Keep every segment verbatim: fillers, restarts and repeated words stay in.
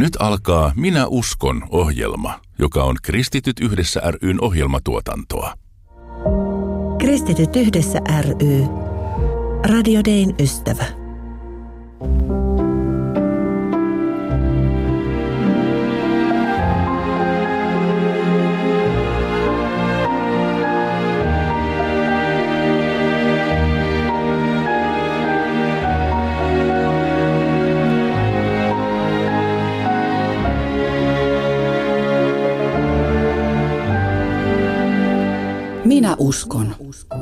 Nyt alkaa Minä uskon -ohjelma, joka on Kristityt yhdessä ry:n ohjelmatuotantoa. Kristityt yhdessä ry. Radio Dayn ystävä. Minä uskon.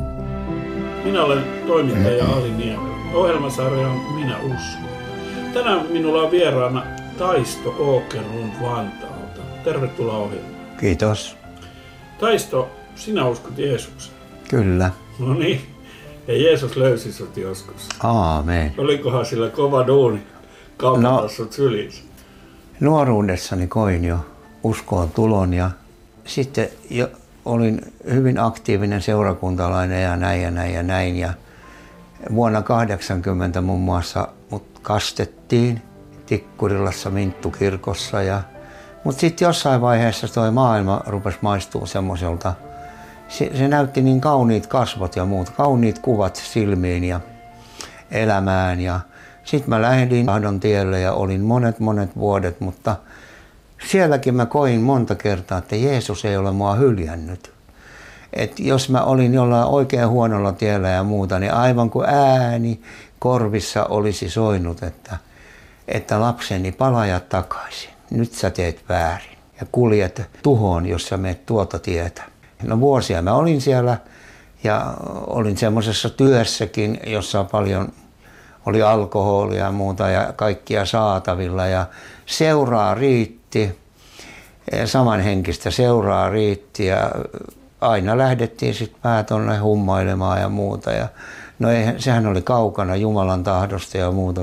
Minä olen toimittaja Ali Niemelä. Ohjelmasarja on Minä uskon. Tänään minulla on vieraana Taisto Åkerlund Vantaalta. Tervetuloa ohjelmaan. Kiitos. Taisto, sinä uskot Jeesukseen. Kyllä. No niin. Ja Jeesus löysi sut joskus. Aamen. Olikohan sillä kova duuni kaupata No, sut syliinsä? Nuoruudessani koin jo uskoon tulon ja sitten jo olin hyvin aktiivinen seurakuntalainen ja näin ja näin ja näin. Ja vuonna kahdeksankymmentä muun muassa mut kastettiin Tikkurilassa Minttu-kirkossa. Ja, mutta sitten jossain vaiheessa toi maailma rupesi maistua semmoiselta. Se, se näytti niin kauniit kasvot ja muut, kauniit kuvat silmiin ja elämään. Ja sitten mä lähdin tahdon tielle ja olin monet monet vuodet, mutta sielläkin mä koin monta kertaa, että Jeesus ei ole mua hyljännyt. Et jos mä olin jollain oikein huonolla tiellä ja muuta, niin aivan kuin ääni korvissa olisi soinut, että, että lapseni palaa takaisin. Nyt sä teet väärin ja kuljet tuhoon, jos sä meet tuota tietä. No vuosia mä olin siellä ja olin semmoisessa työssäkin, jossa paljon oli alkoholia ja muuta ja kaikkia saatavilla ja seuraa riitti. Samanhenkistä seuraa riitti ja aina lähdettiin sitten vähän tuonne hummailemaan ja muuta. Ja no eihän, sehän oli kaukana Jumalan tahdosta ja muuta.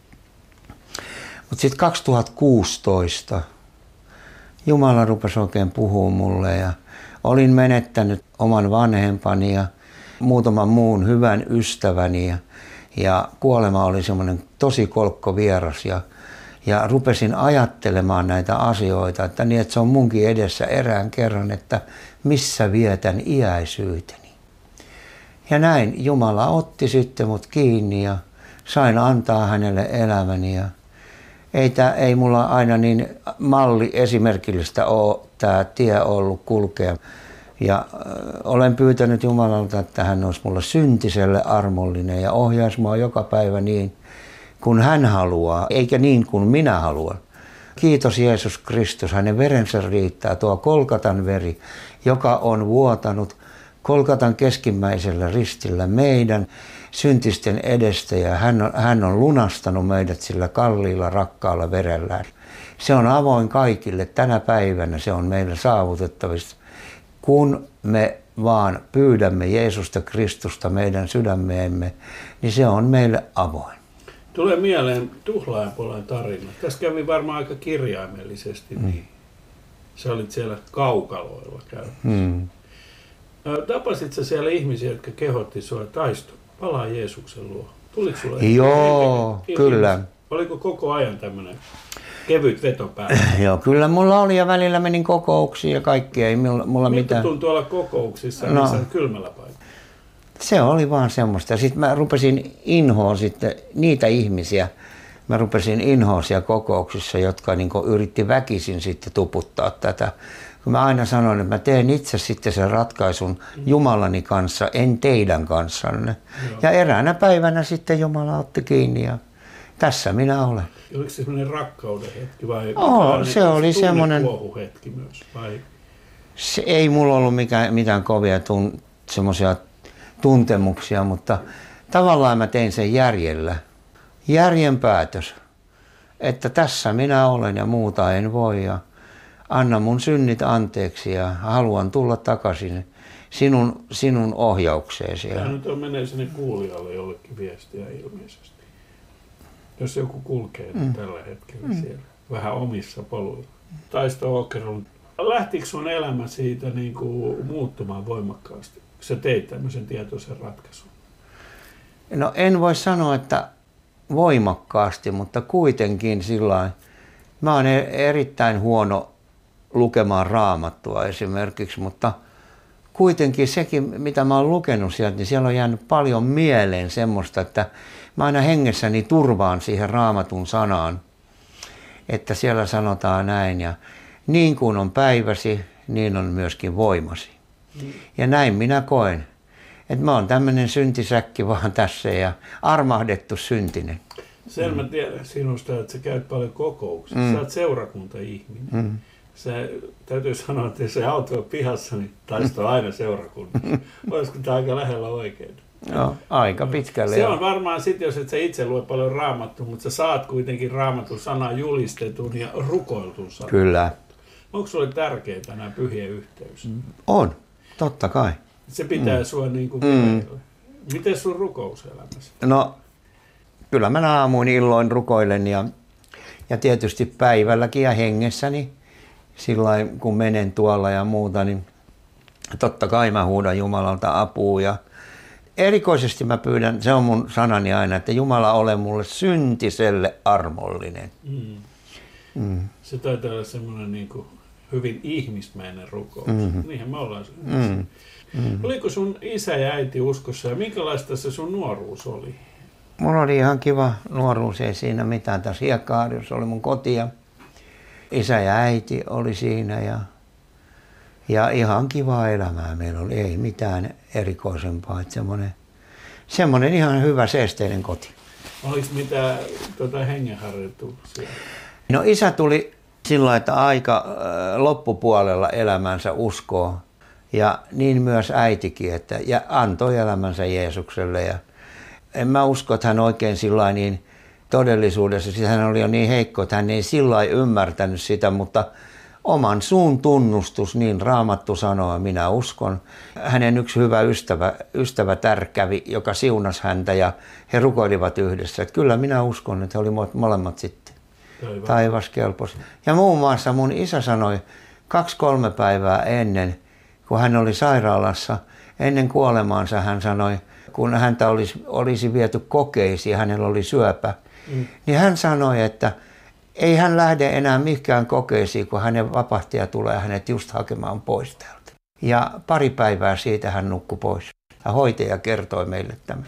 Mutta sitten kaksituhattakuusitoista Jumala rupesi oikein puhua mulle ja olin menettänyt oman vanhempani ja muutaman muun hyvän ystäväni ja, ja kuolema oli semmoinen tosi kolkko vieras ja Ja rupesin ajattelemaan näitä asioita, että niin, että se on munkin edessä erään kerran, että missä vietän iäisyyteni. Ja näin Jumala otti sitten mut kiinni ja sain antaa hänelle elämäni. Ja ei, tää, ei mulla aina niin malli esimerkillistä ole tämä tie ollut kulkea. Ja äh, olen pyytänyt Jumalalta, että hän olisi mulle syntiselle armollinen ja ohjaisi mua joka päivä niin, kun hän haluaa, eikä niin kuin minä haluan. Kiitos Jeesus Kristus, hänen verensä riittää, tuo Kolkatan veri, joka on vuotanut Kolkatan keskimmäisellä ristillä meidän syntisten edestä ja hän on, hän on lunastanut meidät sillä kalliilla rakkaalla verellään. Se on avoin kaikille tänä päivänä, se on meillä saavutettavissa, kun me vaan pyydämme Jeesusta Kristusta meidän sydämeemme, niin se on meille avoin. Tulee mieleen Tuhlaajanpolan tarina. Tässä kävi varmaan aika kirjaimellisesti. Mm. Niin. Sä olit siellä kaukaloilla käymässä. Mm. Tapasit sä siellä ihmisiä, jotka kehotti sua, Taisto, palaa Jeesuksen luo. Tuliko sulle? Joo, ilme- kyllä. Ilme- Oliko koko ajan tämmöinen kevyt veto päällä? Joo, kyllä mulla oli ja välillä menin kokouksiin ja kaikki. Ei mulla, mulla Miltä mitään. tuntui olla kokouksissa, No. missä on kylmällä paikalla? Se oli vaan semmoista. Sitten mä rupesin inhoa sitten niitä ihmisiä. Mä rupesin inhoa siellä kokouksissa, jotka niin kuin yritti väkisin sitten tuputtaa tätä. Kun mä aina sanoin, että mä teen itse sitten sen ratkaisun Jumalani kanssa, en teidän kanssanne. Joo. Ja eräänä päivänä sitten Jumala otti kiinni ja tässä minä olen. Oliko se semmoinen rakkauden hetki vai Oo, se oli semmoinen hetki myös? Vai? Se ei mulla ollut mikään, mitään kovia tun, semmoisia tuntemuksia, mutta tavallaan mä tein sen järjellä. Järjen päätös, että tässä minä olen ja muuta en voi ja anna mun synnit anteeksi ja haluan tulla takaisin sinun, sinun ohjaukseesi. Tämä nyt on menee sinne kuulijalle jollekin viestiä ilmeisesti. Jos joku kulkee mm. tällä hetkellä mm. siellä vähän omissa poluilla. Taisto Åkerlund, lähtikö sun elämä siitä niin kuin muuttumaan voimakkaasti, kun sä teit tämmöisen tietoisen ratkaisun? No en voi sanoa, että voimakkaasti, mutta kuitenkin sillain Mä oon erittäin huono lukemaan Raamattua esimerkiksi, mutta kuitenkin sekin, mitä mä oon lukenut sieltä, niin siellä on jäänyt paljon mieleen semmoista, että mä aina hengessäni turvaan siihen Raamatun sanaan, että siellä sanotaan näin, ja niin kuin on päiväsi, niin on myöskin voimasi. Mm. Ja näin minä koen, että mä oon tämmöinen syntisäkki vaan tässä ja armahdettu syntinen. Sen mm. mä tiedän sinusta, että sä käyt paljon kokouksia. Mm. Sä oot seurakunta-ihminen. Mm. Sä, täytyy sanoa, että jos se auto on pihassa, niin taistaa aina seurakunnassa. Olisiko tämä aika lähellä oikein? Joo, aika pitkälle. Se on varmaan sitten, jos et sä itse lue paljon Raamattua, mutta sä saat kuitenkin Raamatun sanaa julistetun ja rukoiltun sanan. Kyllä. Onko sulle tärkeää nämä pyhien yhteys? On, totta kai. Se pitää mm. sua niin kuin vireillä. Miten sun rukouselämässä? No, kyllä mä aamuin illoin rukoilen ja, ja tietysti päivälläkin ja hengessäni. Sillain kun menen tuolla ja muuta, niin totta kai mä huudan Jumalalta apua. Ja erikoisesti mä pyydän, se on mun sanani aina, että Jumala ole mulle syntiselle armollinen. Mm. Mm. Se taitaa olla semmoinen niin kuin hyvin ihmismäinen rukous. Mm-hmm. Niinhän me ollaan mm-hmm. Mm-hmm. Oliko sun isä ja äiti uskossa ja minkälaista se sun nuoruus oli? Mulla oli ihan kiva nuoruus, ei siinä mitään. Tässä Hiekka-Harjussa oli mun koti ja isä ja äiti oli siinä ja, ja ihan kivaa elämää meillä oli. Ei mitään erikoisempaa. Että semmoinen, semmoinen ihan hyvä seesteinen koti. Oliko mitään tuota, hengenharjoituksia? No isä tuli sillä, että aika loppupuolella elämänsä uskoo ja niin myös äitikin, että ja antoi elämänsä Jeesukselle. Ja en mä usko, että hän oikein sillä niin todellisuudessa, siis hän oli jo niin heikko, että hän ei sillä ymmärtänyt sitä, mutta oman suun tunnustus, niin Raamattu sanoo, minä uskon. Hänen yksi hyvä ystävä, ystävä tärkävi, joka siunasi häntä ja he rukoilivat yhdessä. Että kyllä minä uskon, että he olivat molemmat sitten Taivas. taivaskelpoisia. Ja muun muassa mun isä sanoi kaksi-kolme päivää ennen, kun hän oli sairaalassa, ennen kuolemaansa hän sanoi, kun häntä olisi, olisi viety kokeisiin, hänellä oli syöpä, mm. niin hän sanoi, että ei hän lähde enää mihinkään kokeisiin, kun hänen vapahtaja tulee hänet just hakemaan pois täältä. Ja pari päivää siitä hän nukkui pois. Ja hoitaja kertoi meille tämän.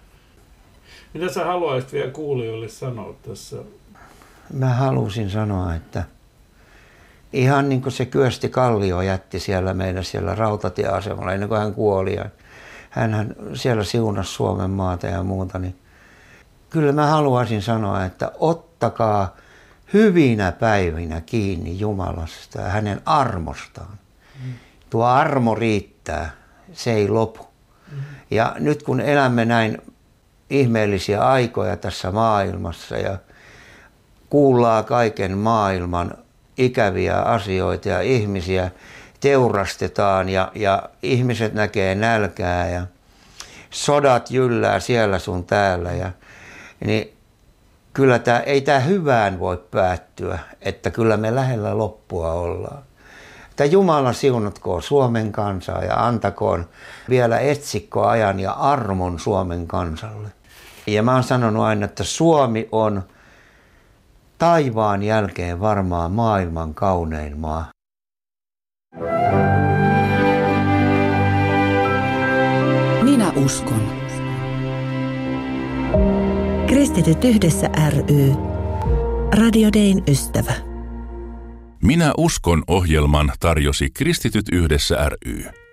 Mitä sä haluaisit vielä kuulijoille sanoa tässä? Mä halusin sanoa, että ihan niin kuin se Kyösti Kallio jätti siellä meillä siellä rautatieasemalla ennen kuin hän kuoli. Ja hänhän siellä siunasi Suomen maata ja muuta. Niin kyllä mä haluaisin sanoa, että ottakaa hyvinä päivinä kiinni Jumalasta ja hänen armostaan. Mm. Tuo armo riittää, se ei lopu. Mm. Ja nyt kun elämme näin ihmeellisiä aikoja tässä maailmassa ja kuullaan kaiken maailman ikäviä asioita ja ihmisiä teurastetaan ja, ja ihmiset näkee nälkää ja sodat jyllää siellä sun täällä. Ja, niin kyllä tää, ei tämä hyvään voi päättyä, että kyllä me lähellä loppua ollaan. Että Jumala siunatkoon Suomen kansaa ja antakoon vielä etsikkoajan ja armon Suomen kansalle. Ja mä oon sanonut aina, että Suomi on taivaan jälkeen varmaan maailman kaunein maa. Minä uskon. Kristityt yhdessä ry. Radio Dayn ystävä. Minä uskon -ohjelman tarjosi Kristityt yhdessä ry.